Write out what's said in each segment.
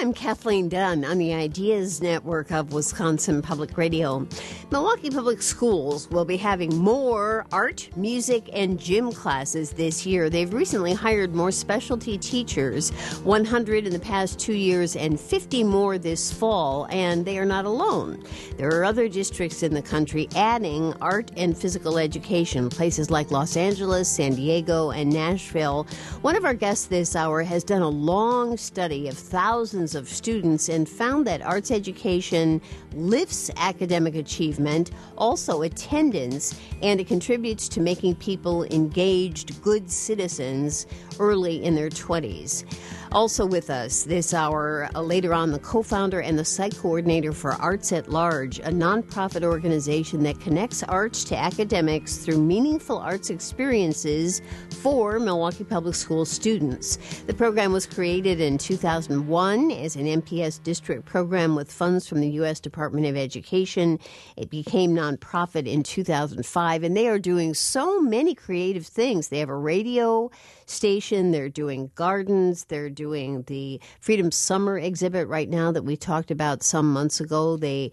I'm Kathleen Dunn on the Ideas Network of Wisconsin Public Radio. Milwaukee Public Schools will be having more art, music, and gym classes this year. They've recently hired more specialty teachers, 100 in the past 2 years and 50 more this fall, and they are not alone. There are other districts in the country adding art and physical education, places like Los Angeles, San Diego, and Nashville. One of our guests this hour has done a long study of thousands of students and found that arts education lifts academic achievement, also attendance, and it contributes to making people engaged, good citizens early in their 20s. Also with us this hour, later on, the co-founder and the site coordinator for Arts at Large, a nonprofit organization that connects arts to academics through meaningful arts experiences for Milwaukee Public School students. The program was created in 2001 as an MPS district program with funds from the U.S. Department of Education. It became nonprofit in 2005, and they are doing so many creative things. They have a radio station, they're doing gardens, they're doing the Freedom Summer exhibit right now that we talked about some months ago. They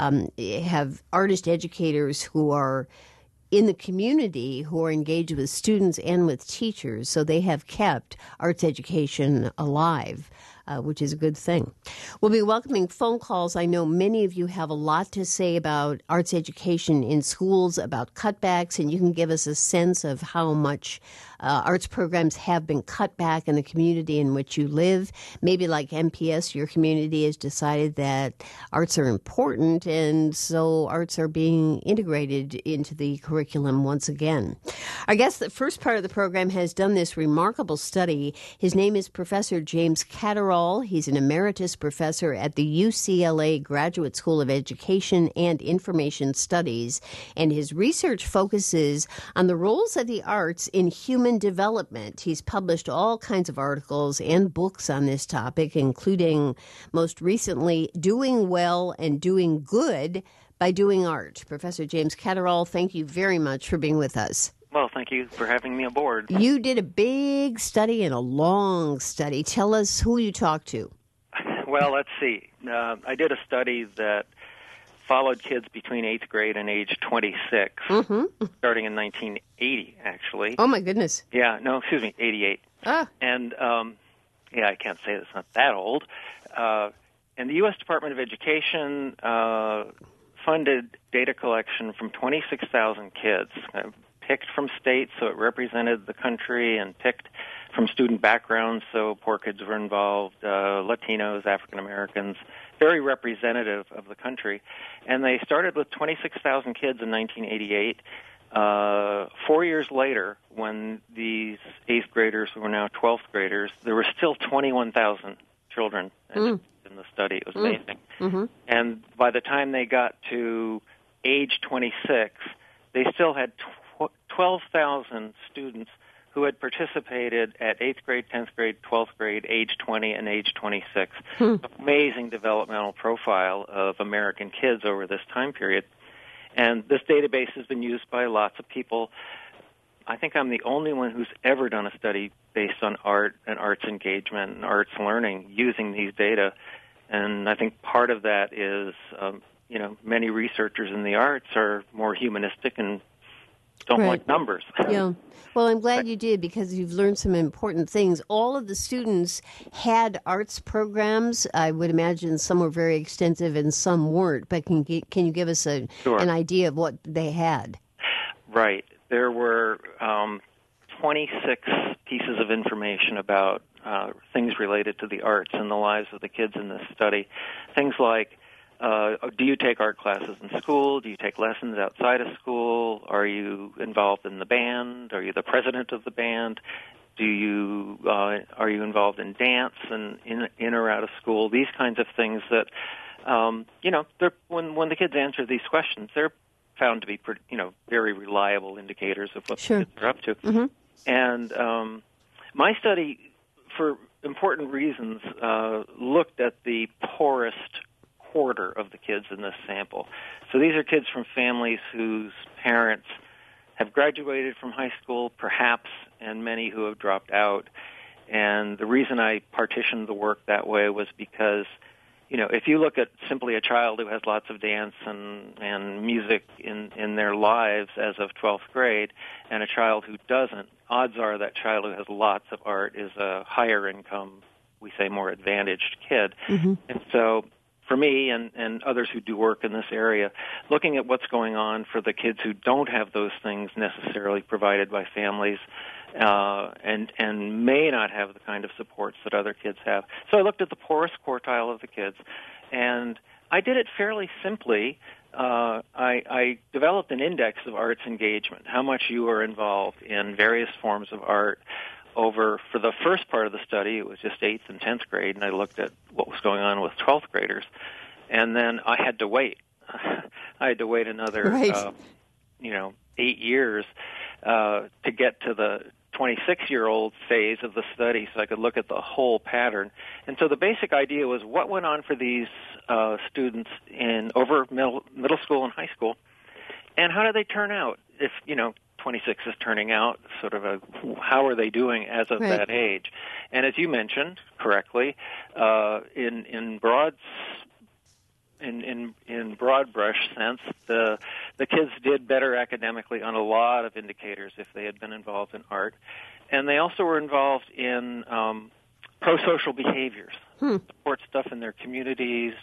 have artist educators who are in the community who are engaged with students and with teachers, so they have kept arts education alive, which is a good thing. We'll be welcoming phone calls. I know many of you have a lot to say about arts education in schools, about cutbacks, and you can give us a sense of how much arts programs have been cut back in the community in which you live. Maybe like MPS, your community has decided that arts are important, and so arts are being integrated into the curriculum once again. Our guest, the first part of the program, has done this remarkable study. His name is Professor James Catterall. He's an emeritus professor at the UCLA Graduate School of Education and Information Studies, and his research focuses on the roles of the arts in human development. He's published all kinds of articles and books on this topic, including most recently Doing Well and Doing Good by Doing Art. Professor James Catterall, thank you very much for being with us. Well, thank you for having me aboard. You did a big study and a long study. Tell us who you talked to. Well, let's see. I did a study that followed kids between 8th grade and age 26, starting in 1980, actually. Oh, my goodness. Yeah, no, excuse me, 88. Ah. And, I can't say it's not that old. And the U.S. Department of Education funded data collection from 26,000 kids, picked from states, so it represented the country, and picked from student backgrounds, so poor kids were involved, Latinos, African Americans, very representative of the country. And they started with 26,000 kids in 1988. 4 years later, when these 8th graders were now 12th graders, there were still 21,000 children in the study. It was amazing. Mm-hmm. And by the time they got to age 26, they still had 12,000 students who had participated at 8th grade, 10th grade, 12th grade, age 20, and age 26. Amazing developmental profile of American kids over this time period. And this database has been used by lots of people. I think I'm the only one who's ever done a study based on art and arts engagement and arts learning using these data. And I think part of that is, many researchers in the arts are more humanistic and don't like numbers. Yeah. Well, I'm glad you did, because you've learned some important things. All of the students had arts programs. I would imagine some were very extensive and some weren't, but can you give us an idea of what they had? Right. There were 26 pieces of information about things related to the arts in the lives of the kids in this study. Things like, do you take art classes in school? Do you take lessons outside of school? Are you involved in the band? Are you the president of the band? Are you involved in dance and in or out of school? These kinds of things that, when the kids answer these questions, they're found to be very reliable indicators of what the kids are up to. Mm-hmm. And my study, for important reasons, looked at the poorest quarter of the kids in this sample. So these are kids from families whose parents have graduated from high school, perhaps, and many who have dropped out. And the reason I partitioned the work that way was because, if you look at simply a child who has lots of dance and music in their lives as of 12th grade, and a child who doesn't, odds are that child who has lots of art is a higher income, we say more advantaged kid. Mm-hmm. And so for me and others who do work in this area, looking at what's going on for the kids who don't have those things necessarily provided by families, and may not have the kind of supports that other kids have. So I looked at the poorest quartile of the kids, and I did it fairly simply. I developed an index of arts engagement, how much you are involved in various forms of art for the first part of the study. It was just 8th and 10th grade, and I looked at what was going on with 12th graders. And then I had to wait. I had to wait another, 8 years to get to the 26-year-oold phase of the study so I could look at the whole pattern. And so the basic idea was what went on for these students over middle school and high school, and how did they turn out? If, 26 is turning out, sort of how are they doing as of that age? And as you mentioned correctly, in broad brush sense, the kids did better academically on a lot of indicators if they had been involved in art, and they also were involved in pro-social behaviors, support stuff in their communities,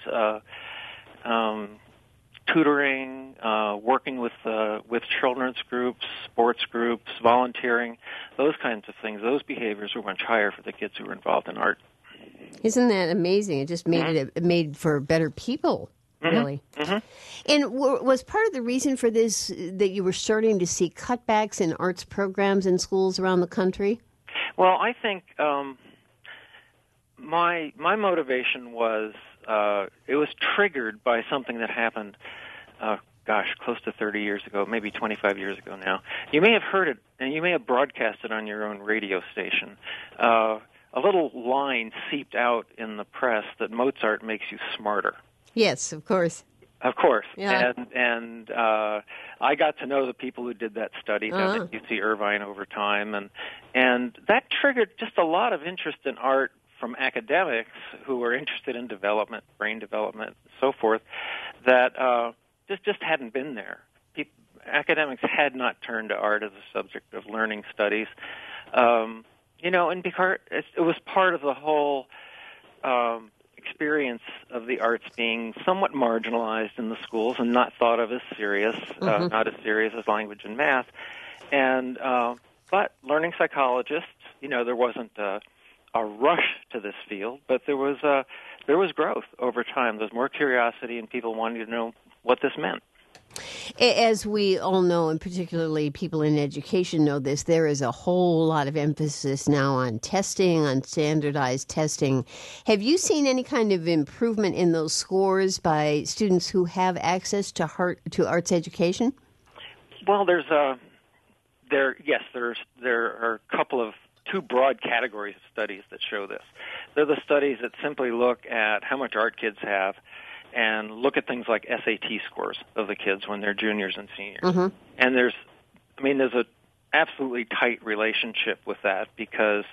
tutoring, working with children's groups, sports groups, volunteering, those kinds of things. Those behaviors were much higher for the kids who were involved in art. Isn't that amazing? It just made it made for better people, really. Mm-hmm. And was part of the reason for this that you were starting to see cutbacks in arts programs in schools around the country? Well, I think my motivation was it was triggered by something that happened, close to 30 years ago, maybe 25 years ago now. You may have heard it, and you may have broadcast it on your own radio station. A little line seeped out in the press that Mozart makes you smarter. Yes, of course. Of course. Yeah. And I got to know the people who did that study down at UC Irvine over time, and that triggered just a lot of interest in art from academics who were interested in development, brain development, and so forth, that just hadn't been there. Academics had not turned to art as a subject of learning studies. And because it was part of the whole experience of the arts being somewhat marginalized in the schools and not thought of as serious, not as serious as language and math. And but learning psychologists, there wasn't a rush to this field, but there was growth over time. There was more curiosity, and people wanted to know what this meant. As we all know, and particularly people in education know this, there is a whole lot of emphasis now on testing, on standardized testing. Have you seen any kind of improvement in those scores by students who have access to arts education? Well, there are a couple of two broad categories of studies that show this. They're the studies that simply look at how much art kids have and look at things like SAT scores of the kids when they're juniors and seniors. Mm-hmm. And there's an absolutely tight relationship with that because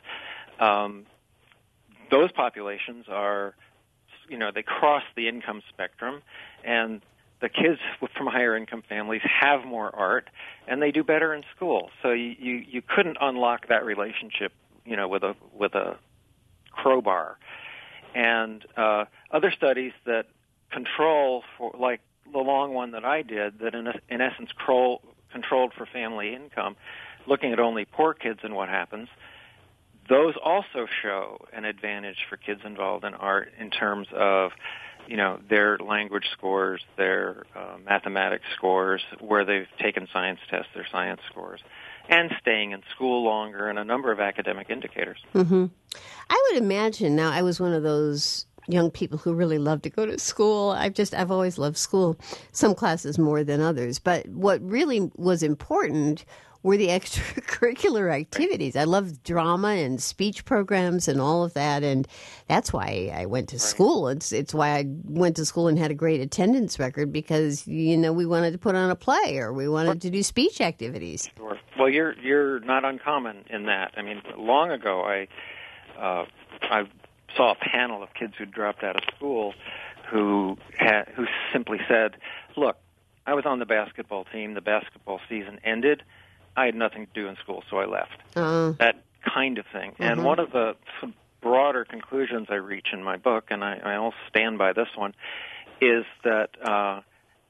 those populations are, they cross the income spectrum, and the kids from higher income families have more art, and they do better in school. So you couldn't unlock that relationship, with a crowbar. And other studies that control for, like the long one that I did, that in essence controlled for family income, looking at only poor kids and what happens, those also show an advantage for kids involved in art in terms of, their language scores, their mathematics scores, where they've taken science tests, their science scores, and staying in school longer, and a number of academic indicators. Mm-hmm. I would imagine, now I was one of those young people who really love to go to school. I've always loved school, some classes more than others. But what really was important were the extracurricular activities. I loved drama and speech programs and all of that, and that's why I went to school. It's why I went to school and had a great attendance record, because we wanted to put on a play or we wanted to do speech activities. Sure. Well, you're not uncommon in that. Long ago I saw a panel of kids who dropped out of school who simply said, "Look, I was on the basketball team. The basketball season ended. I had nothing to do in school, so I left." That kind of thing. Mm-hmm. And one of the broader conclusions I reach in my book, and I also stand by this one, is that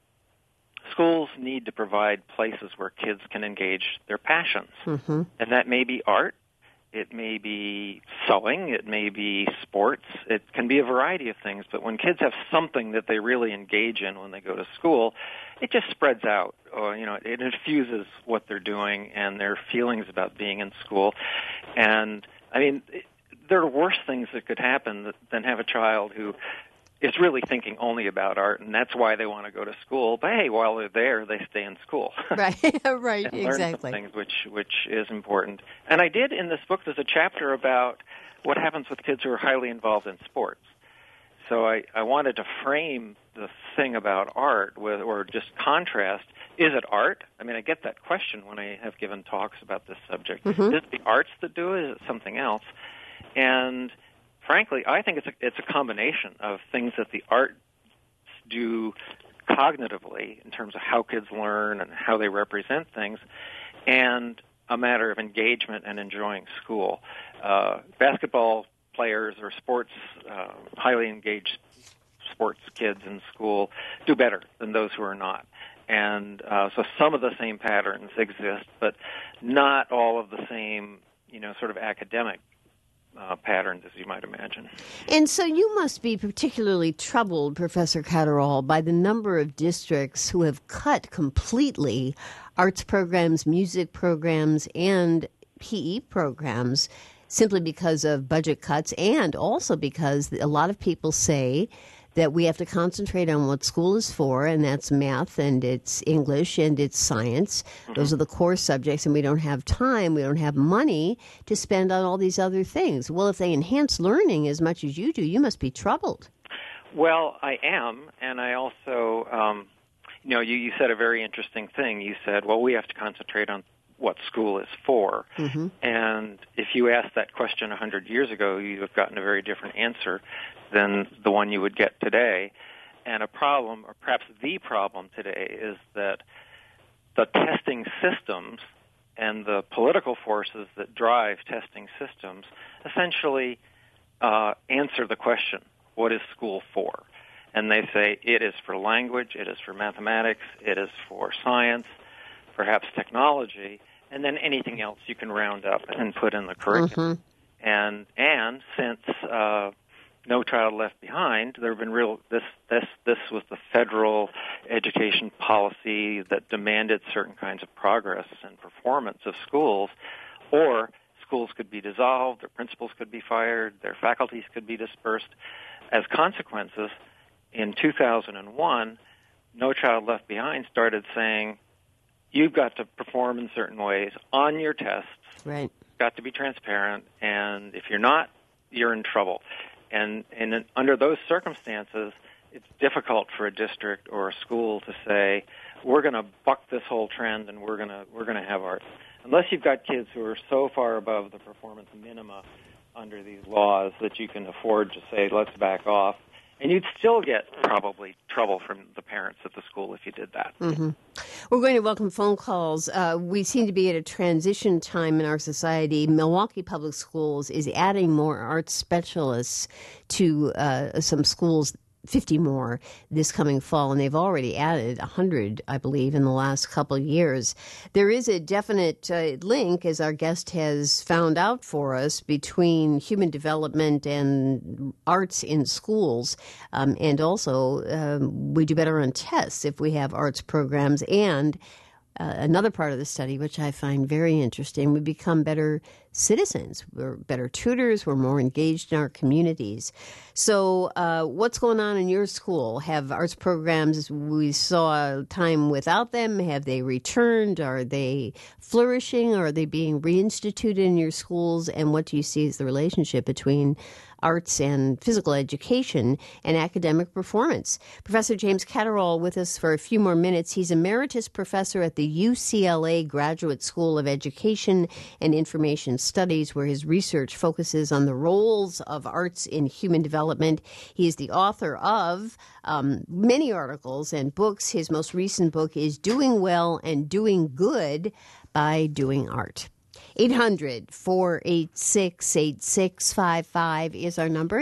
schools need to provide places where kids can engage their passions. Mm-hmm. And that may be art, it may be sewing, it may be sports, it can be a variety of things. But when kids have something that they really engage in when they go to school, it just spreads out. Or, it infuses what they're doing and their feelings about being in school. And, there are worse things that could happen than have a child who is really thinking only about art, and that's why they want to go to school. But hey, while they're there, they stay in school. Right, right, and exactly. Learn some things, which is important. And I did in this book. There's a chapter about what happens with kids who are highly involved in sports. So I wanted to frame the thing about art or just contrast. Is it art? I get that question when I have given talks about this subject. Mm-hmm. Is it the arts that do it? Is it something else? And frankly, I think it's a combination of things that the arts do cognitively in terms of how kids learn and how they represent things, and a matter of engagement and enjoying school. Basketball players or highly engaged sports kids in school do better than those who are not. And so some of the same patterns exist, but not all of the same, sort of academic patterns, as you might imagine. And so you must be particularly troubled, Professor Catterall, by the number of districts who have cut completely arts programs, music programs, and PE programs simply because of budget cuts, and also because a lot of people say that we have to concentrate on what school is for, and that's math, and it's English, and it's science. Mm-hmm. Those are the core subjects, and we don't have time, we don't have money to spend on all these other things. Well, if they enhance learning as much as you do, you must be troubled. Well, I am, and I also, you said a very interesting thing. You said, well, we have to concentrate on what school is for. Mm-hmm. And if you asked that question 100 years ago, you'd have gotten a very different answer than the one you would get today. And a problem, or perhaps the problem today, is that the testing systems and the political forces that drive testing systems essentially answer the question, what is school for? And they say it is for language, it is for mathematics, it is for science, perhaps technology, and then anything else you can round up and put in the curriculum. Mm-hmm. And since No Child Left Behind, there have been this was the federal education policy that demanded certain kinds of progress and performance of schools, or schools could be dissolved, their principals could be fired, their faculties could be dispersed. As consequences, in 2001, No Child Left Behind started saying, you've got to perform in certain ways on your tests. Right. You've got to be transparent, and if you're not, you're in trouble. And under those circumstances, it's difficult for a district or a school to say, we're going to buck this whole trend and we're going to have art. Unless you've got kids who are so far above the performance minima under these laws that you can afford to say, let's back off. And you'd still get probably trouble from the parents at the school if you did that. Mm-hmm. We're going to welcome phone calls. We seem to be at a transition time in our society. Milwaukee Public Schools is adding more art specialists to some schools, 50 more this coming fall, and they've already added 100, I believe, in the last couple of years. There is a definite link, as our guest has found out for us, between human development and arts in schools, and also we do better on tests if we have arts programs. And another part of the study, which I find very interesting, we become better citizens. We're better tutors. We're more engaged in our communities. So what's going on in your school? Have arts programs, we saw time without them, have they returned? Are they flourishing? Are they being reinstituted in your schools? And what do you see as the relationship between arts and physical education and academic performance. Professor James Catterall with us for a few more minutes. He's emeritus professor at the UCLA Graduate School of Education and Information Studies, where his research focuses on the roles of arts in human development. He is the author of many articles and books. His most recent book is Doing Well and Doing Good by Doing Art. 800-486-8655 is our number,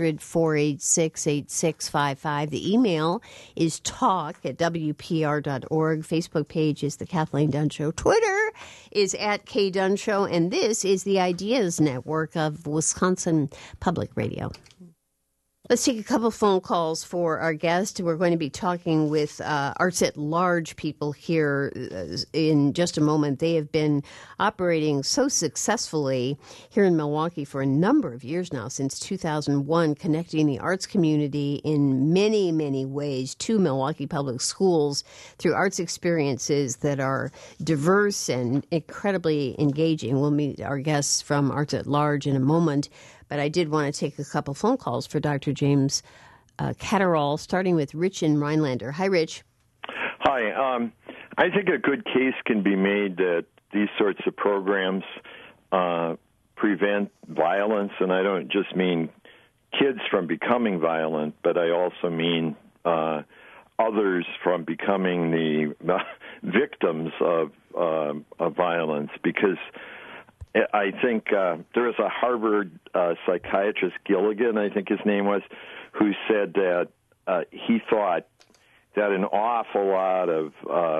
800-486-8655. The email is talk@wpr.org. Facebook page is The Kathleen Dunn Show. Twitter is @KDunn and this is the Ideas Network of Wisconsin Public Radio. Let's take a couple phone calls for our guest. We're going to be talking with Arts at Large people here in just a moment. They have been operating so successfully here in Milwaukee for a number of years now, since 2001, connecting the arts community in many, many ways to Milwaukee Public Schools through arts experiences that are diverse and incredibly engaging. We'll meet our guests from Arts at Large in a moment. But I did want to take a couple phone calls for Dr. James Catterall, starting with Rich in Rhinelander. Hi, Rich. Hi. I think a good case can be made that these sorts of programs prevent violence, and I don't just mean kids from becoming violent, but I also mean others from becoming the victims of violence, because I think there was a Harvard psychiatrist, Gilligan, I think his name was, who said that he thought that an awful lot of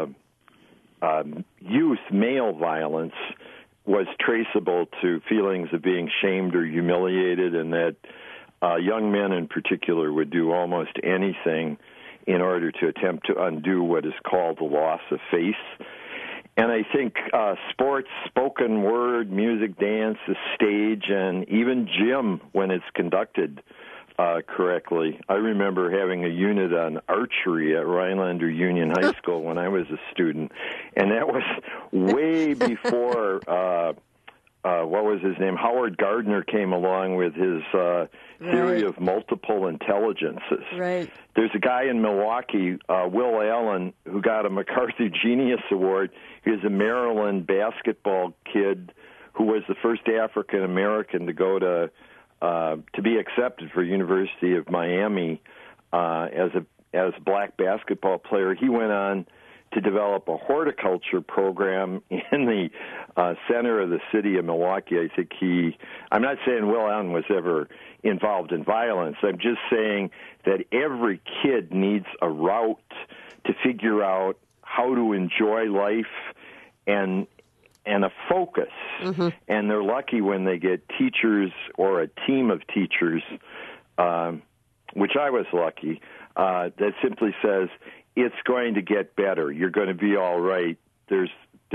youth male violence was traceable to feelings of being shamed or humiliated, and that young men in particular would do almost anything in order to attempt to undo what is called the loss of face. And I think sports, spoken word, music, dance, the stage, and even gym, when it's conducted correctly. I remember having a unit on archery at Rhinelander Union High School when I was a student, and that was way before, what was his name? Howard Gardner came along with his theory of multiple intelligences. Right. There's a guy in Milwaukee, Will Allen, who got a MacArthur Genius Award. He was a Maryland basketball kid who was the first African American to go to be accepted for University of Miami as a black basketball player. He went on to develop a horticulture program in the center of the city of Milwaukee. I think I'm not saying Will Allen was ever involved in violence. I'm just saying that every kid needs a route to figure out how to enjoy life and a focus. Mm-hmm. And they're lucky when they get teachers or a team of teachers, which I was lucky, that simply says, it's going to get better. You're going to be all right. There's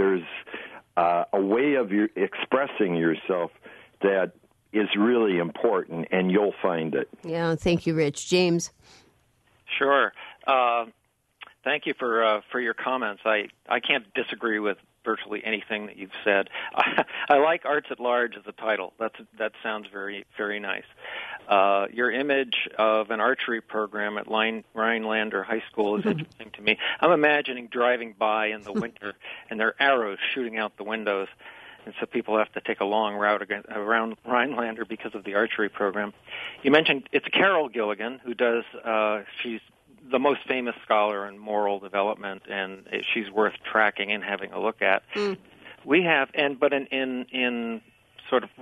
a way of expressing yourself that is really important, and you'll find it. Yeah, thank you, Rich. James? Sure. Thank you for your comments. I can't disagree with virtually anything that you've said. I like Arts at Large as a title. That sounds very, very nice. Your image of an archery program at Rhinelander High School is interesting to me. I'm imagining driving by in the winter and there are arrows shooting out the windows, and so people have to take a long route around Rhinelander because of the archery program. You mentioned it's Carol Gilligan who does, she's the most famous scholar in moral development, and she's worth tracking and having a look at. Mm. We have, but in sort of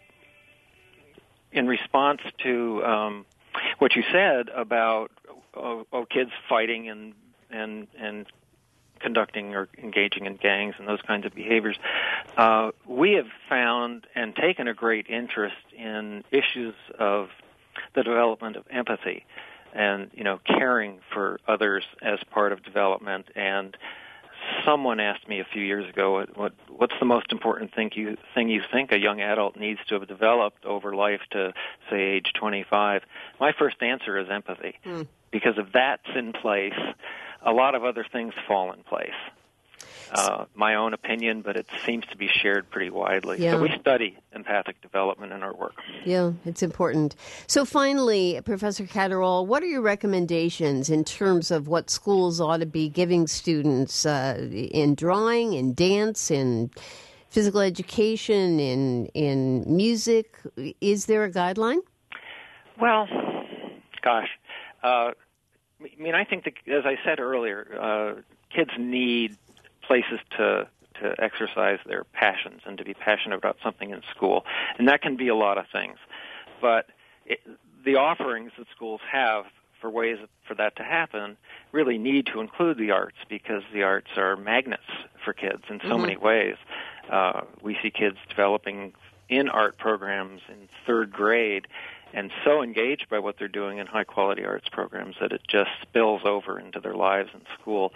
in response to what you said about kids fighting and conducting or engaging in gangs and those kinds of behaviors, we have found and taken a great interest in issues of the development of empathy and, caring for others as part of development. And someone asked me a few years ago, what's the most important thing you think a young adult needs to have developed over life to, say, age 25? My first answer is empathy. Because if that's in place, a lot of other things fall in place. my own opinion, but it seems to be shared pretty widely. Yeah. So we study empathic development in our work. Yeah, it's important. So finally, Professor Catterall, what are your recommendations in terms of what schools ought to be giving students in drawing, in dance, in physical education, in music? Is there a guideline? Well, gosh. I mean, I think, as I said earlier, kids need places to exercise their passions and to be passionate about something in school. And that can be a lot of things. But the offerings that schools have for ways for that to happen really need to include the arts, because the arts are magnets for kids in so many ways. We see kids developing in art programs in third grade and so engaged by what they're doing in high-quality arts programs that it just spills over into their lives in school.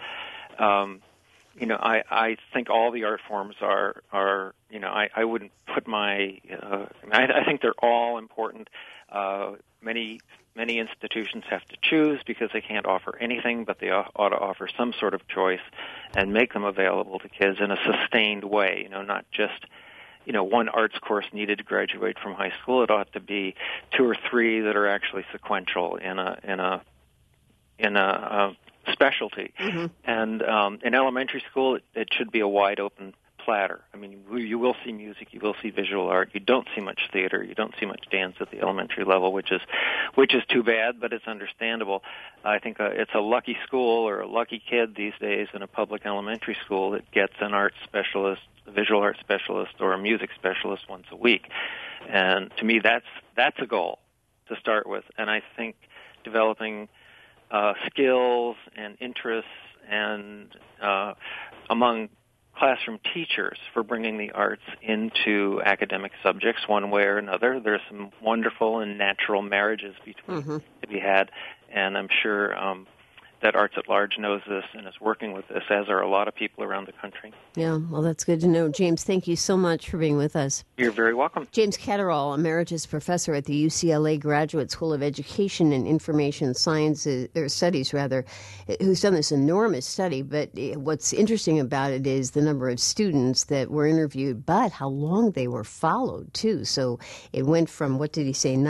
I think all the art forms are I wouldn't put I think they're all important. Many institutions have to choose because they can't offer anything, but they ought to offer some sort of choice and make them available to kids in a sustained way, not just one arts course needed to graduate from high school. It ought to be 2 or 3 that are actually sequential in a specialty. Mm-hmm. And in elementary school, it should be a wide open platter. I mean, you will see music, you will see visual art. You don't see much theater, you don't see much dance at the elementary level, which is too bad, but it's understandable. I think it's a lucky school or a lucky kid these days in a public elementary school that gets an art specialist, a visual art specialist, or a music specialist once a week. And to me, that's a goal to start with. And I think developing skills and interests and among classroom teachers for bringing the arts into academic subjects one way or another. There's some wonderful and natural marriages between to be had, and I'm sure that Arts at Large knows this and is working with this, as are a lot of people around the country. Yeah, well, that's good to know. James, thank you so much for being with us. You're very welcome. James Catterall, Emeritus Professor at the UCLA Graduate School of Education and Information Sciences, or Studies, rather, who's done this enormous study. But what's interesting about it is the number of students that were interviewed, but how long they were followed, too. So it went from, what did he say,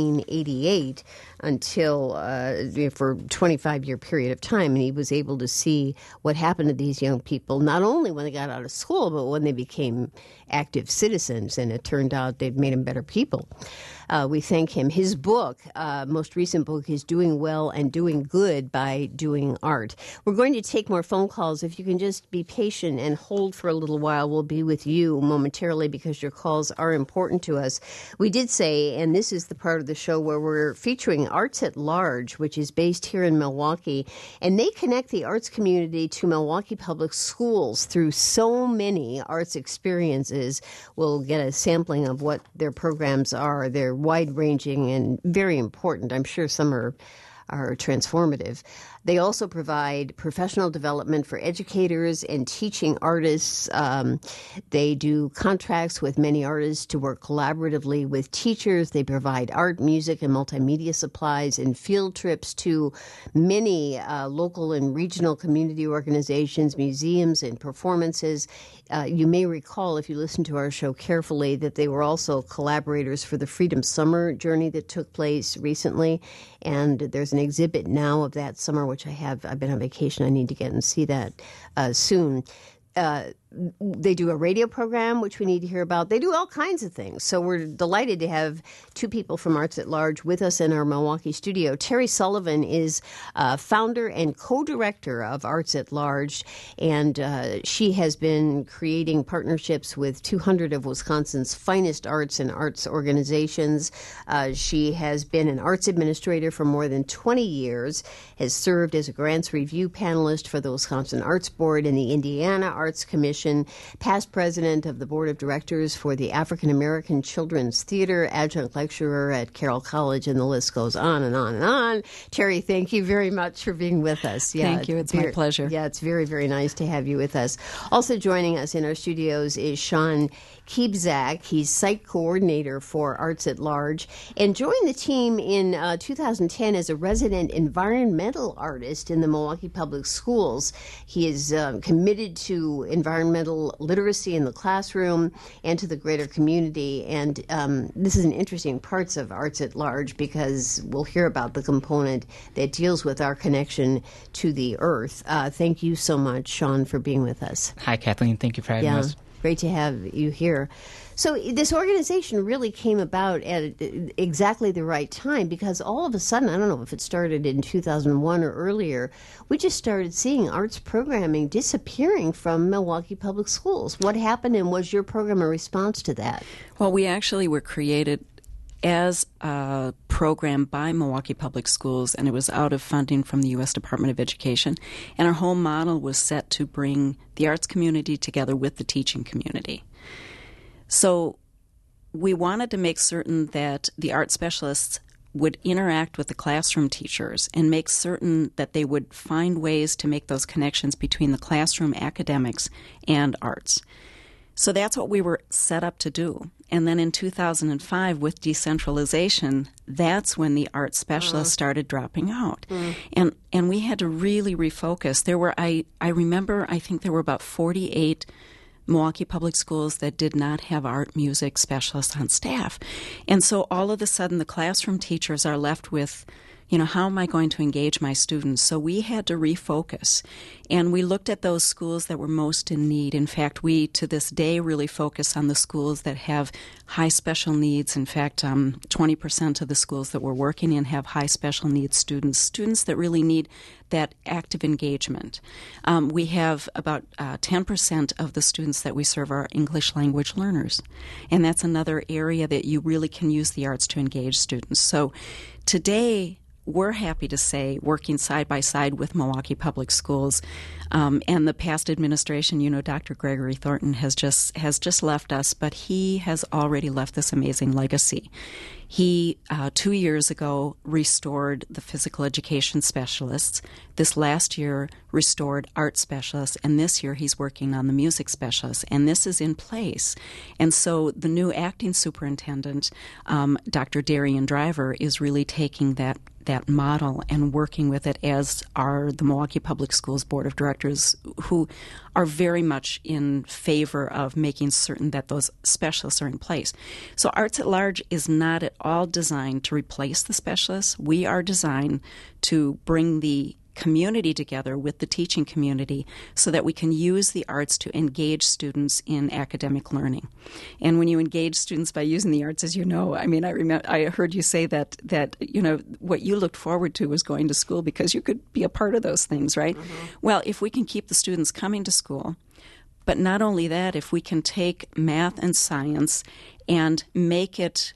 1988 until for a 25-year period of time, and he was able to see what happened to these young people, not only when they got out of school, but when they became active citizens, and it turned out they've made them better people. We thank him. His book, most recent book, is Doing Well and Doing Good by Doing Art. We're going to take more phone calls. If you can just be patient and hold for a little while, we'll be with you momentarily because your calls are important to us. We did say, and this is the part of the show where we're featuring Arts at Large, which is based here in Milwaukee, and they connect the arts community to Milwaukee Public Schools through so many arts experiences. We'll get a sampling of what their programs are. They're wide-ranging and very important. I'm sure some are transformative. They also provide professional development for educators and teaching artists. They do contracts with many artists to work collaboratively with teachers. They provide art, music, and multimedia supplies and field trips to many local and regional community organizations, museums, and performances. You may recall, if you listen to our show carefully, that they were also collaborators for the Freedom Summer journey that took place recently. And there's an exhibit now of that summer, which I've been on vacation. I need to get and see that soon. They do a radio program, which we need to hear about. They do all kinds of things. So we're delighted to have two people from Arts at Large with us in our Milwaukee studio. Terry Sullivan is founder and co-director of Arts at Large, and she has been creating partnerships with 200 of Wisconsin's finest arts and arts organizations. She has been an arts administrator for more than 20 years, has served as a grants review panelist for the Wisconsin Arts Board and the Indiana Arts Commission, past president of the board of directors for the African American Children's Theater, adjunct lecturer at Carroll College, and the list goes on and on and on. Terry, thank you very much for being with us. Yeah, thank you. It's my pleasure. Yeah, it's very, very nice to have you with us. Also joining us in our studios is Sean Kiebzak. He's site coordinator for Arts at Large and joined the team in 2010 as a resident environmental artist in the Milwaukee Public Schools. He is committed to environmental literacy in the classroom and to the greater community. And this is an interesting parts of Arts at Large because we'll hear about the component that deals with our connection to the earth. Thank you so much, Sean, for being with us. Hi, Kathleen. Thank you for having us. Great to have you here. So this organization really came about at exactly the right time because all of a sudden, I don't know if it started in 2001 or earlier, we just started seeing arts programming disappearing from Milwaukee Public Schools. What happened, and was your program a response to that? Well, we actually were created as a program by Milwaukee Public Schools, and it was out of funding from the U.S. Department of Education. And our whole model was set to bring the arts community together with the teaching community. So we wanted to make certain that the art specialists would interact with the classroom teachers and make certain that they would find ways to make those connections between the classroom academics and arts. So that's what we were set up to do. And then in 2005, with decentralization, that's when the art specialists started dropping out. And we had to really refocus. There were, I remember, I think there were about 48 Milwaukee Public Schools that did not have art music specialists on staff. And so all of a sudden, the classroom teachers are left with, how am I going to engage my students? So we had to refocus. And we looked at those schools that were most in need. In fact, we, to this day, really focus on the schools that have high special needs. In fact, 20% of the schools that we're working in have high special needs students that really need that active engagement. We have about 10% of the students that we serve are English language learners. And that's another area that you really can use the arts to engage students. So today, we're happy to say, working side by side with Milwaukee Public Schools, and the past administration, Dr. Gregory Thornton has just left us, but he has already left this amazing legacy. He, 2 years ago, restored the physical education specialists. This last year, restored art specialists. And this year, he's working on the music specialists. And this is in place. And so the new acting superintendent, Dr. Darian Driver, is really taking that model and working with it, as are the Milwaukee Public Schools Board of Directors, who are very much in favor of making certain that those specialists are in place. So Arts at Large is not at all designed to replace the specialists. We are designed to bring the community together with the teaching community so that we can use the arts to engage students in academic learning. And when you engage students by using the arts, as you know, I heard you say that what you looked forward to was going to school because you could be a part of those things, right? Mm-hmm. Well, if we can keep the students coming to school, but not only that, if we can take math and science and make it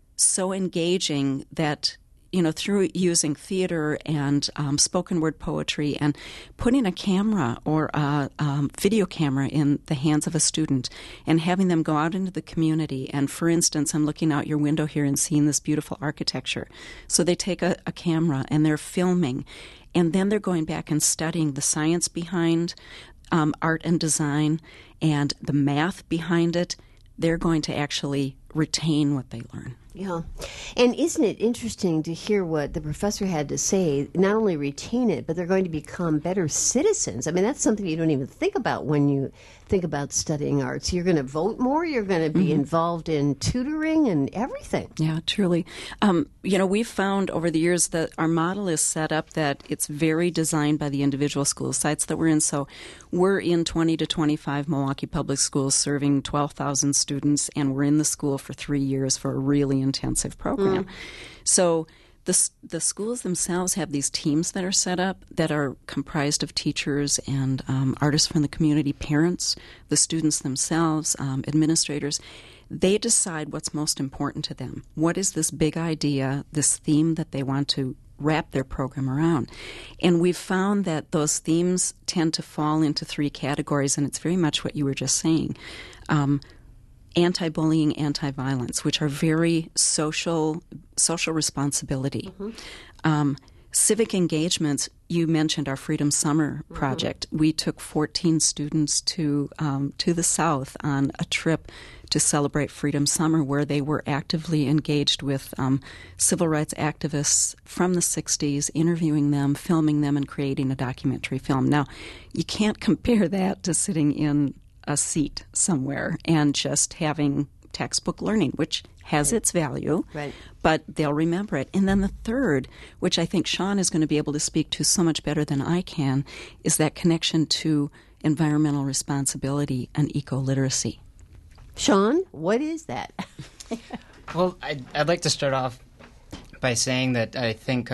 so engaging that through using theater and spoken word poetry and putting a camera or a video camera in the hands of a student and having them go out into the community. And for instance, I'm looking out your window here and seeing this beautiful architecture. So they take a camera and they're filming, and then they're going back and studying the science behind art and design and the math behind it. They're going to actually retain what they learn. Yeah. And isn't it interesting to hear what the professor had to say? Not only retain it, but they're going to become better citizens. I mean, that's something you don't even think about when you think about studying arts. You're going to vote more. You're going to be involved in tutoring and everything. Yeah, truly. We've found over the years that our model is set up that it's very designed by the individual school sites that we're in. So we're in 20 to 25 Milwaukee Public Schools serving 12,000 students, and we're in the school for 3 years for a really intensive program. So the schools themselves have these teams that are set up that are comprised of teachers and artists from the community, parents, the students themselves, administrators. They decide what's most important to them. What is this big idea, this theme that they want to wrap their program around? And we've found that those themes tend to fall into 3 categories, and it's very much what you were just saying. Anti-bullying, anti-violence, which are very social responsibility. Civic engagements, you mentioned our Freedom Summer project. We took 14 students to the South on a trip to celebrate Freedom Summer, where they were actively engaged with civil rights activists from the 60s, interviewing them, filming them, and creating a documentary film. Now, you can't compare that to sitting in a seat somewhere and just having textbook learning, which has its value, but they'll remember it. And then the third, which I think Sean is going to be able to speak to so much better than I can, is that connection to environmental responsibility and eco-literacy. Sean, what is that? Well, I'd like to start off by saying that I think,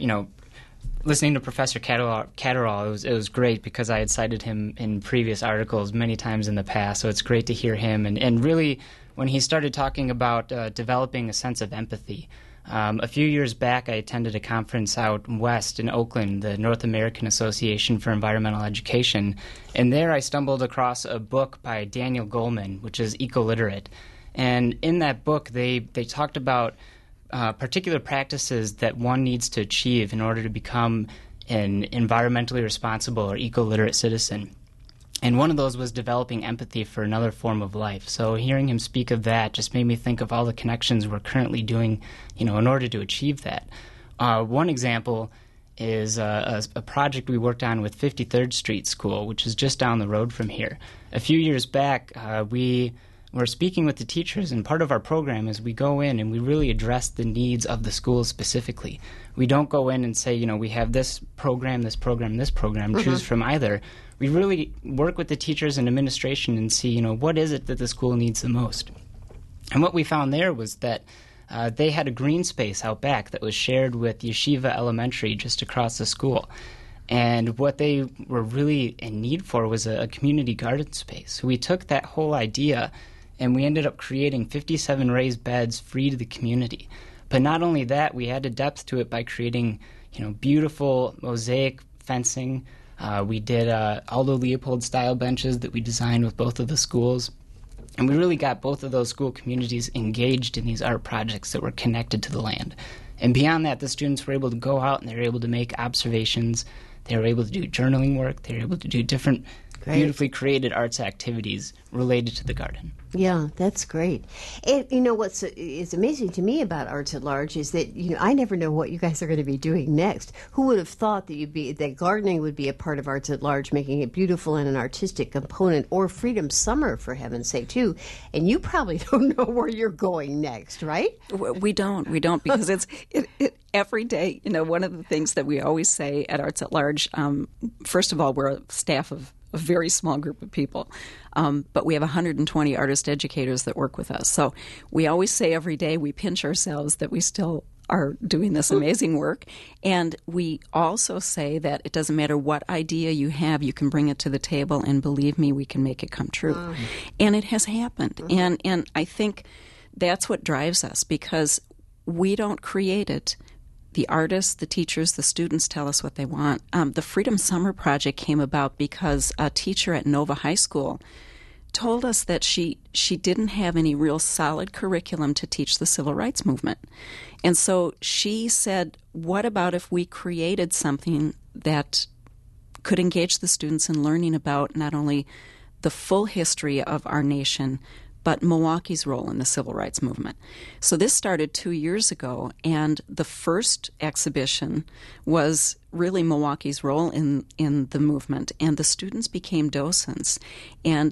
listening to Professor Catterall, it was great because I had cited him in previous articles many times in the past, so it's great to hear him. And really, when he started talking about developing a sense of empathy, a few years back I attended a conference out west in Oakland, the North American Association for Environmental Education, and there I stumbled across a book by Daniel Goleman, which is Eco-Literate. And in that book, they talked about particular practices that one needs to achieve in order to become an environmentally responsible or eco-literate citizen. And one of those was developing empathy for another form of life. So hearing him speak of that just made me think of all the connections we're currently doing, in order to achieve that. One example is a project we worked on with 53rd Street School, which is just down the road from here. A few years back, we were speaking with the teachers, and part of our program is we go in and we really address the needs of the school specifically. We don't go in and say, we have this program, choose from either. We really work with the teachers and administration and see, what is it that the school needs the most. And what we found there was that they had a green space out back that was shared with Yeshiva Elementary just across the school. And what they were really in need for was a community garden space. So we took that whole idea and we ended up creating 57 raised beds free to the community. But not only that, we added depth to it by creating, beautiful mosaic fencing. We did Aldo Leopold-style benches that we designed with both of the schools. And we really got both of those school communities engaged in these art projects that were connected to the land. And beyond that, the students were able to go out and they were able to make observations. They were able to do journaling work. They were able to do different beautifully created arts activities related to the garden. Yeah, that's great. And what's is amazing to me about Arts at Large is that I never know what you guys are going to be doing next. Who would have thought that gardening would be a part of Arts at Large, making it beautiful and an artistic component, or Freedom Summer, for heaven's sake, too. And you probably don't know where you're going next, right? We don't, because it's every day. One of the things that we always say at Arts at Large, first of all, we're a staff of a very small group of people. But we have 120 artist educators that work with us. So we always say every day we pinch ourselves that we still are doing this amazing work. And we also say that it doesn't matter what idea you have, you can bring it to the table, and believe me, we can make it come true. And it has happened. And I think that's what drives us, because we don't create it. The artists, the teachers, the students tell us what they want. The Freedom Summer Project came about because a teacher at Nova High School told us that she didn't have any real solid curriculum to teach the civil rights movement. And so she said, what about if we created something that could engage the students in learning about not only the full history of our nation, but Milwaukee's role in the civil rights movement. So this started 2 years ago, and the first exhibition was really Milwaukee's role in the movement, and the students became docents. And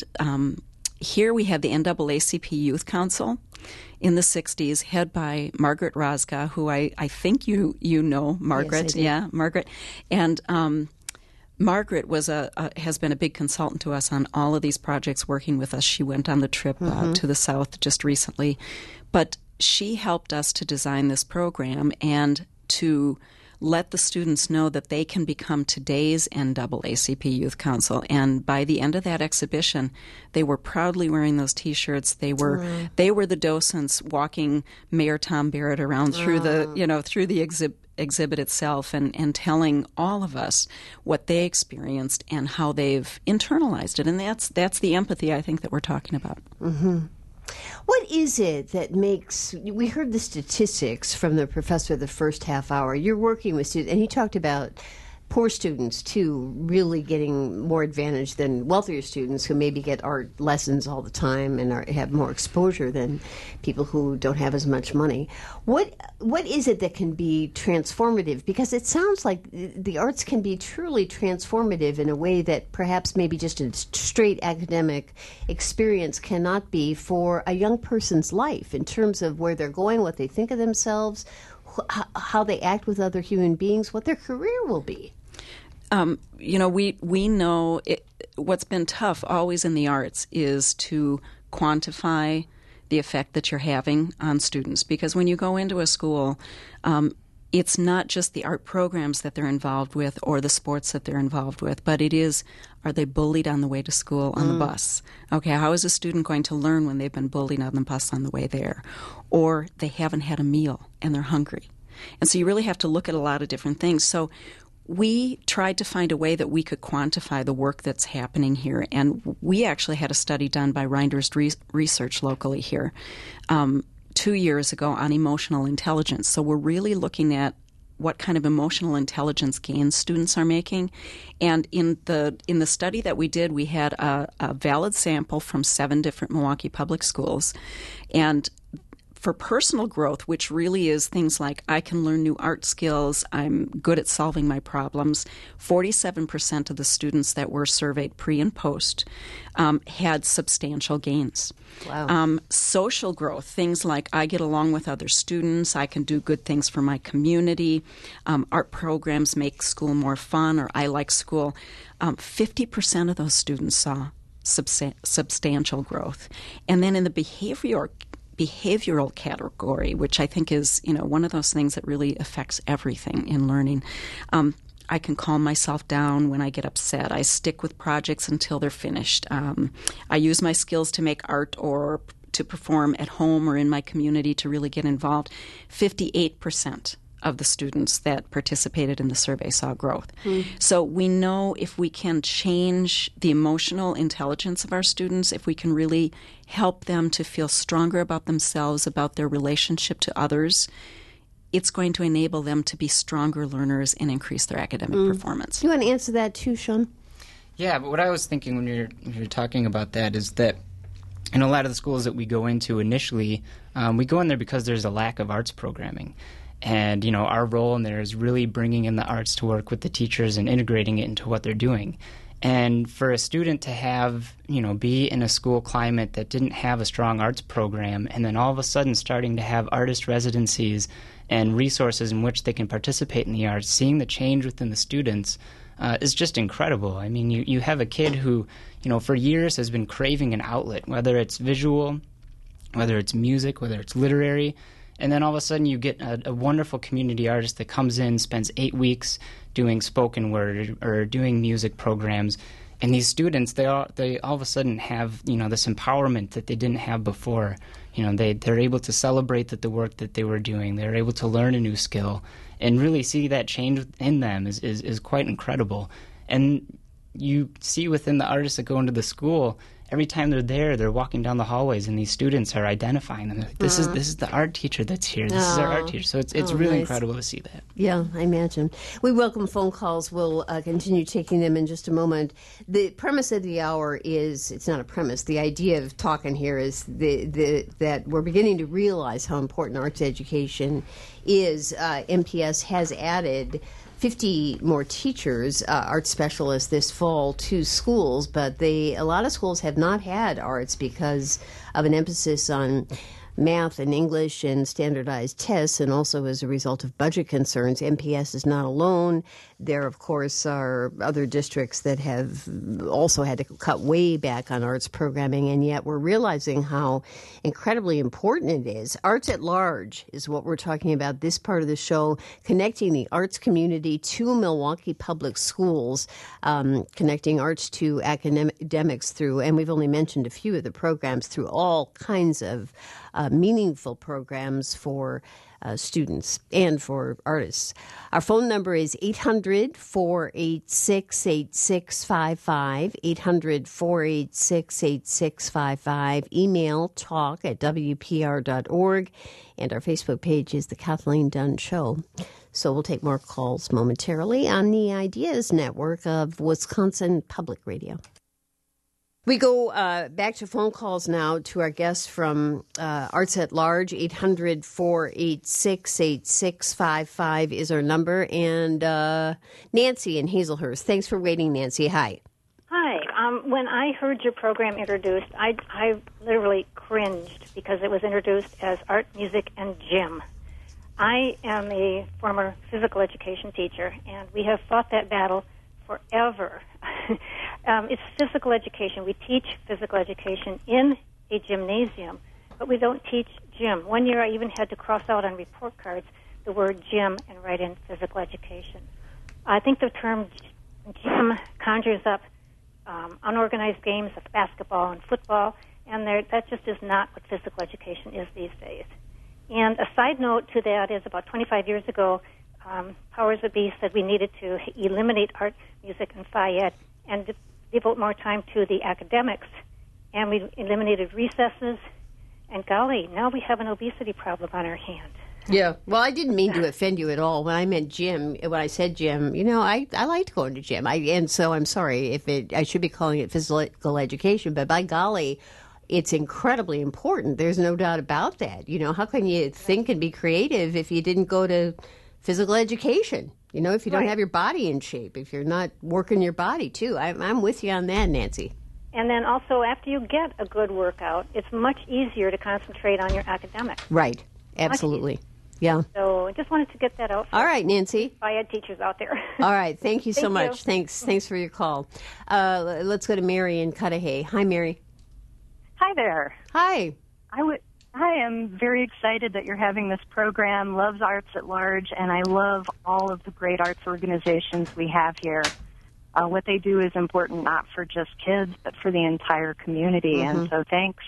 here we have the NAACP Youth Council in the 60s, head by Margaret Rosga, who I think you know, Margaret. Yes, I do. Yeah, Margaret. And Margaret has been a big consultant to us on all of these projects, working with us. She went on the trip to the South just recently. But she helped us to design this program and to let the students know that they can become today's NAACP Youth Council. And by the end of that exhibition, they were proudly wearing those T-shirts. They were the docents walking Mayor Tom Barrett around through the exhibit itself and telling all of us what they experienced and how they've internalized it. And that's the empathy, I think, that we're talking about. Mm-hmm. What is it that makes, we heard the statistics from the professor the first half hour, you're working with students, and he talked about poor students too really getting more advantage than wealthier students who maybe get art lessons all the time and have more exposure than people who don't have as much money. What is it that can be transformative? Because it sounds like the arts can be truly transformative in a way that perhaps maybe just a straight academic experience cannot be for a young person's life in terms of where they're going, what they think of themselves, how they act with other human beings, what their career will be. We know what's been tough always in the arts is to quantify the effect that you're having on students. Because when you go into a school, it's not just the art programs that they're involved with or the sports that they're involved with, but it is, are they bullied on the way to school on the bus? Okay, how is a student going to learn when they've been bullied on the bus on the way there? Or they haven't had a meal and they're hungry. And so you really have to look at a lot of different things. So we tried to find a way that we could quantify the work that's happening here. And we actually had a study done by Reinders Research locally here 2 years ago on emotional intelligence. So we're really looking at what kind of emotional intelligence gains students are making. And in the study that we did, we had a valid sample from 7 different Milwaukee public schools. And for personal growth, which really is things like I can learn new art skills, I'm good at solving my problems, 47% of the students that were surveyed pre and post had substantial gains. Wow. Social growth, things like I get along with other students, I can do good things for my community, art programs make school more fun, or I like school. 50% of those students saw substantial growth. And then in the behavioral category, which I think is, one of those things that really affects everything in learning. I can calm myself down when I get upset. I stick with projects until they're finished. I use my skills to make art or to perform at home or in my community to really get involved. 58% of the students that participated in the survey saw growth. So we know if we can change the emotional intelligence of our students, if we can really help them to feel stronger about themselves, about their relationship to others, it's going to enable them to be stronger learners and increase their academic performance. You want to answer that too, Sean? Yeah, but what I was thinking when you're talking about that is that in a lot of the schools that we go into initially, we go in there because there's a lack of arts programming. And, our role in there is really bringing in the arts to work with the teachers and integrating it into what they're doing. And for a student to have, be in a school climate that didn't have a strong arts program and then all of a sudden starting to have artist residencies and resources in which they can participate in the arts, seeing the change within the students is just incredible. I mean, you have a kid who, for years has been craving an outlet, whether it's visual, whether it's music, whether it's literary. And then all of a sudden you get a wonderful community artist that comes in, spends 8 weeks doing spoken word or doing music programs. And these students, they all of a sudden have, this empowerment that they didn't have before. They're able to celebrate the work that they were doing. They're able to learn a new skill. And really see that change in them is quite incredible. And you see within the artists that go into the school, every time they're there, they're walking down the hallways, and these students are identifying them. Like, this is the art teacher that's here. This is our art teacher. So it's really incredible to see that. Yeah, I imagine. We welcome phone calls. We'll continue taking them in just a moment. The premise of the hour is, it's not a premise, the idea of talking here is that we're beginning to realize how important arts education is. MPS has added 50 more teachers, art specialists this fall to schools, but a lot of schools have not had arts because of an emphasis on math and English and standardized tests, and also as a result of budget concerns. MPS is not alone. There, of course, are other districts that have also had to cut way back on arts programming, and yet we're realizing how incredibly important it is. Arts at Large is what we're talking about this part of the show, connecting the arts community to Milwaukee Public Schools, connecting arts to academics through, and we've only mentioned a few of the programs, through all kinds of meaningful programs for students and for artists. Our phone number is 800-486-8655, 800-486-8655. Email talk@wpr.org, and our Facebook page is The Kathleen Dunn Show. So we'll take more calls momentarily on the Ideas Network of Wisconsin Public Radio. We go back to phone calls now to our guests from Arts at Large. 800-486-8655 is our number. And Nancy in Hazelhurst. Thanks for waiting, Nancy. Hi. Hi. When I heard your program introduced, I literally cringed because it was introduced as art, music, and gym. I am a former physical education teacher, and we have fought that battle forever. It's physical education. We teach physical education in a gymnasium, but we don't teach gym. One year I even had to cross out on report cards the word gym and write in physical education. I think the term gym conjures up unorganized games of basketball and football, and that just is not what physical education is these days. And a side note to that is about 25 years ago, Powers of Be said we needed to eliminate art, music, and Phi-Ed and devote more time to the academics. And we eliminated recesses. And golly, now we have an obesity problem on our hands. Yeah. Well, I didn't mean to offend you at all. When I meant gym, when I said gym, I liked going to gym. And so I'm sorry I should be calling it physical education, but by golly, it's incredibly important. There's no doubt about that. How can you think and be creative if you didn't go to physical education? If you don't have your body in shape, if you're not working your body too. I'm with you on that, Nancy. And then also, after you get a good workout, it's much easier to concentrate on your academics. Right. Absolutely. Yeah. So I just wanted to get that out. All right, Nancy. Phi-Ed teachers out there. All right. Thank you so much. You. Thanks for your call. Let's go to Mary in Cudahy. Hi, Mary. Hi there. Hi. I am very excited that you're having this program, Loves Arts at Large, and I love all of the great arts organizations we have here. What they do is important not for just kids, but for the entire community, and so thanks.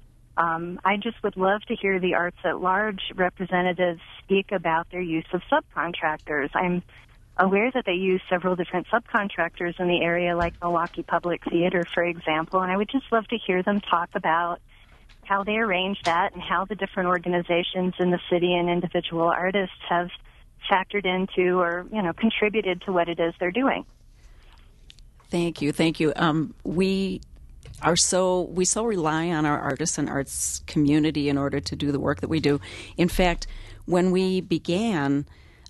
I just would love to hear the Arts at Large representatives speak about their use of subcontractors. I'm aware that they use several different subcontractors in the area, like Milwaukee Public Theater, for example, and I would just love to hear them talk about how they arrange that and how the different organizations in the city and individual artists have factored into or, contributed to what it is they're doing. Thank you. We so rely on our artists and arts community in order to do the work that we do. In fact, when we began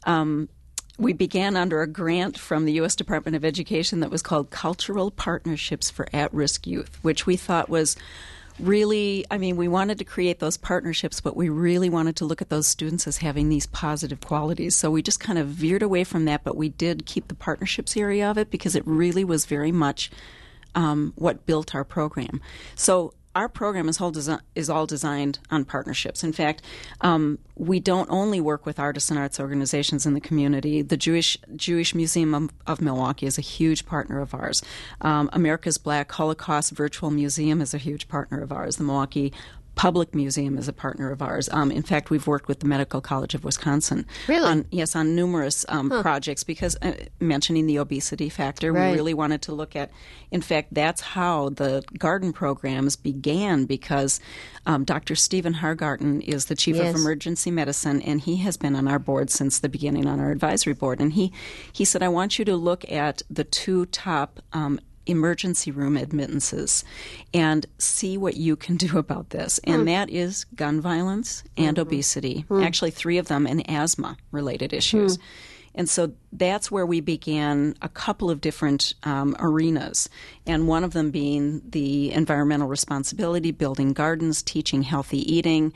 under a grant from the U.S. Department of Education that was called Cultural Partnerships for At-Risk Youth, which we thought was really, we wanted to create those partnerships, but we really wanted to look at those students as having these positive qualities. So we just kind of veered away from that, but we did keep the partnerships area of it because it really was very much what built our program. So our program is all designed on partnerships. In fact, we don't only work with artists and arts organizations in the community. The Jewish Museum of Milwaukee is a huge partner of ours. America's Black Holocaust Virtual Museum is a huge partner of ours. The Milwaukee Public Museum is a partner of ours. In fact, we've worked with the Medical College of Wisconsin. Really? on numerous projects because mentioning the obesity factor, right. We really wanted to look at. In fact, that's how the garden programs began because Dr. Stephen Hargarten is the chief of emergency medicine, and he has been on our board since the beginning on our advisory board. And he said, I want you to look at the two top emergency room admittances and see what you can do about this. And that is gun violence and obesity, actually three of them, and asthma-related issues. And so that's where we began a couple of different arenas, and one of them being the environmental responsibility, building gardens, teaching healthy eating.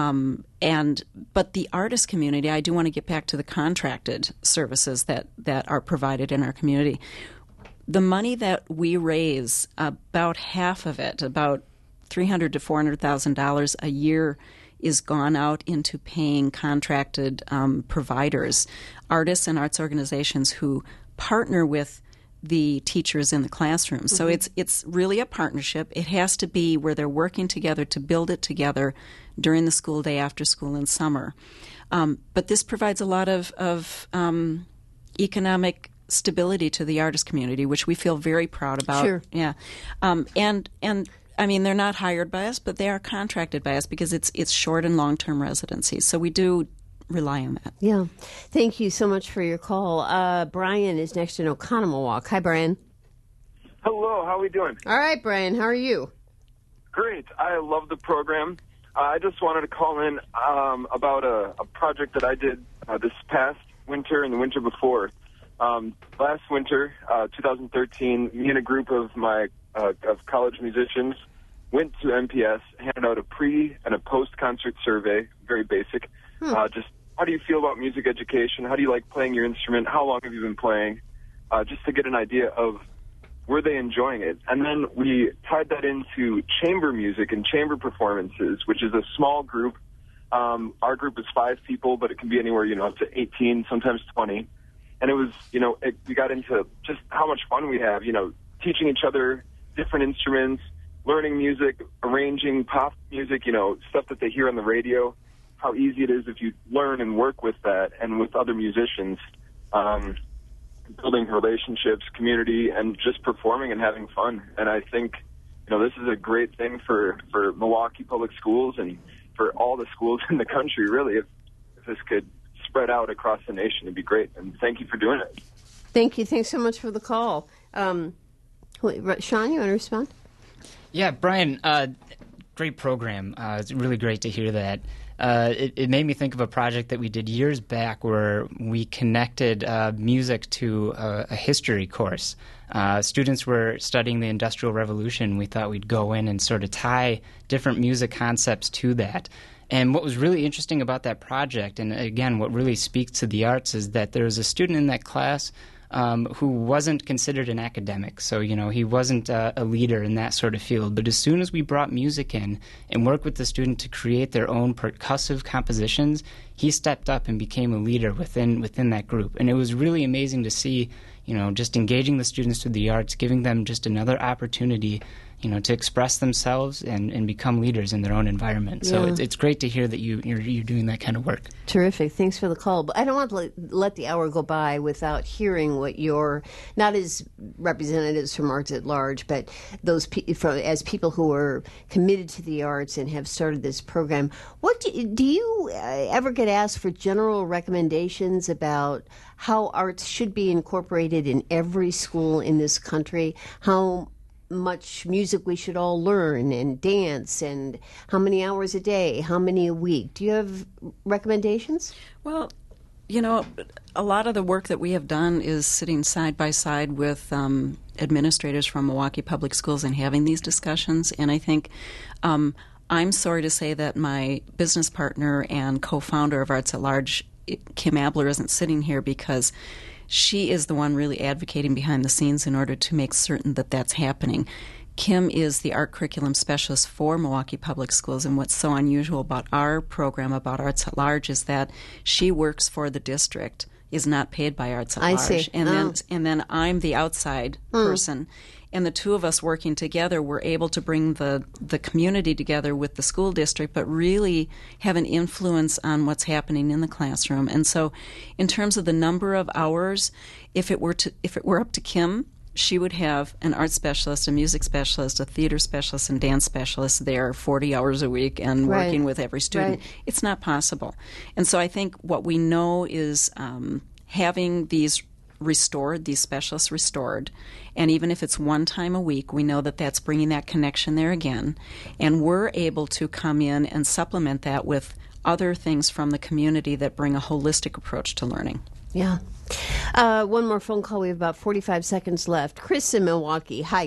But the artist community, I do want to get back to the contracted services that are provided in our community. The money that we raise, about half of it, about $300,000 to $400,000 a year, is gone out into paying contracted providers, artists and arts organizations who partner with the teachers in the classroom. So it's really a partnership. It has to be where they're working together to build it together during the school day, after school, and summer. But this provides a lot of economic stability to the artist community, which we feel very proud about. Sure. Yeah. And I mean, they're not hired by us, but they are contracted by us because it's short and long-term residencies. So we do rely on that. Yeah. Thank you so much for your call. Brian is next in Oconomowoc. Hi, Brian. Hello, how are we doing? All right, Brian, how are you? Great. I love the program. I just wanted to call in about a project that I did this past winter and the winter before. Last winter, 2013, me and a group of my of college musicians went to MPS, handed out a pre- and a post-concert survey, very basic. Just how do you feel about music education? How do you like playing your instrument? How long have you been playing? Just to get an idea of were they enjoying it. And then we tied that into chamber music and chamber performances, which is a small group. Our group is 5 people, but it can be anywhere, up to 18, sometimes 20. And it was, we got into just how much fun we have, teaching each other different instruments, learning music, arranging pop music, stuff that they hear on the radio, how easy it is if you learn and work with that and with other musicians, building relationships, community, and just performing and having fun. And I think, this is a great thing for Milwaukee Public Schools and for all the schools in the country, really. If this could spread out across the nation, it'd be great. And thank you for doing it. Thank you. Thanks so much for the call. Sean, you want to respond? Yeah, Brian, great program. It's really great to hear that. It made me think of a project that we did years back where we connected music to a history course. Students were studying the Industrial Revolution. We thought we'd go in and sort of tie different music concepts to that. And what was really interesting about that project, and again, what really speaks to the arts, is that there was a student in that class who wasn't considered an academic. So, he wasn't a leader in that sort of field. But as soon as we brought music in and worked with the student to create their own percussive compositions, he stepped up and became a leader within that group. And it was really amazing to see, just engaging the students through the arts, giving them just another opportunity, to express themselves and become leaders in their own environment. So it's great to hear that you're doing that kind of work. Terrific. Thanks for the call. But I don't want to let the hour go by without hearing what your, not as representatives from Arts at Large, but those as people who are committed to the arts and have started this program. What do you ever get asked for general recommendations about how arts should be incorporated in every school in this country? How much music we should all learn and dance, and how many hours a day, how many a week? Do you have recommendations? Well, a lot of the work that we have done is sitting side by side with administrators from Milwaukee Public Schools and having these discussions. And I think I'm sorry to say that my business partner and co-founder of Arts at Large, Kim Abler, isn't sitting here because she is the one really advocating behind the scenes in order to make certain that that's happening. Kim is the art curriculum specialist for Milwaukee Public Schools, and what's so unusual about our program, about Arts at Large, is that she works for the district, is not paid by Arts at Large. I see. And then I'm the outside person. And the two of us working together were able to bring the community together with the school district, but really have an influence on what's happening in the classroom. And so in terms of the number of hours, if it were up to Kim, she would have an art specialist, a music specialist, a theater specialist, and dance specialist there 40 hours a week and working with every student. Right. It's not possible. And so I think what we know is having these specialists restored, and even if it's one time a week, we know that that's bringing that connection there again, and we're able to come in and supplement that with other things from the community that bring a holistic approach to learning. Yeah. One more phone call. We have about 45 seconds left. Chris in Milwaukee. Hi.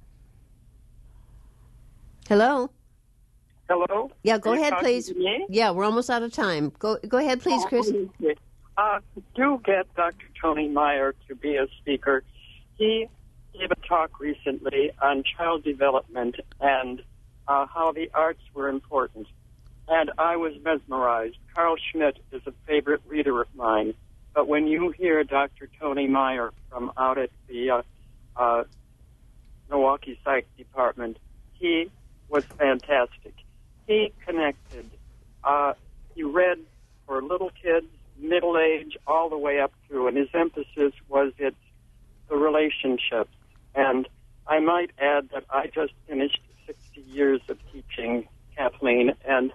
Hello. Hello. Yeah, go ahead, please. Yeah, we're almost out of time. Go ahead, please, Chris. Do get Dr. Tony Meyer to be a speaker. He gave a talk recently on child development and how the arts were important. And I was mesmerized. Carl Schmidt is a favorite reader of mine. But when you hear Dr. Tony Meyer from out at the Milwaukee Psych Department, he was fantastic. he connected. He read for little kids, middle age, all the way up through, and his emphasis was it's the relationships. And I might add that I just finished 60 years of teaching, Kathleen, and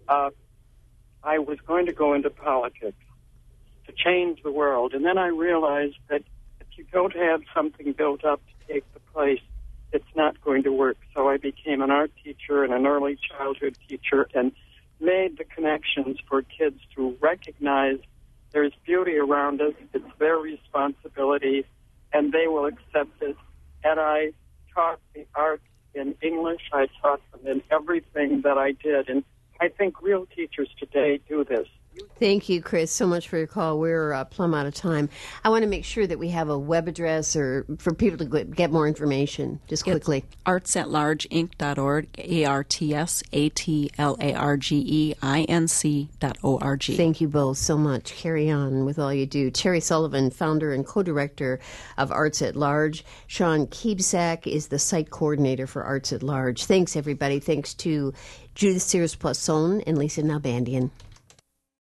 I was going to go into politics to change the world. And then I realized that if you don't have something built up to take the place, it's not going to work. So I became an art teacher and an early childhood teacher and made the connections for kids to recognize there's beauty around us, it's their responsibility, and they will accept it. And I taught the arts in English. I taught them in everything that I did. And I think real teachers today do this. Thank you, Chris, so much for your call. We're plumb out of time. I want to make sure that we have a web address or for people to get more information, just quickly. artsatlargeinc.org, artsatlargeinc.org. Thank you both so much. Carry on with all you do. Terry Sullivan, founder and co-director of Arts at Large. Sean Kiebsack is the site coordinator for Arts at Large. Thanks, everybody. Thanks to Judith Sears-Poisson and Lisa Nalbandian.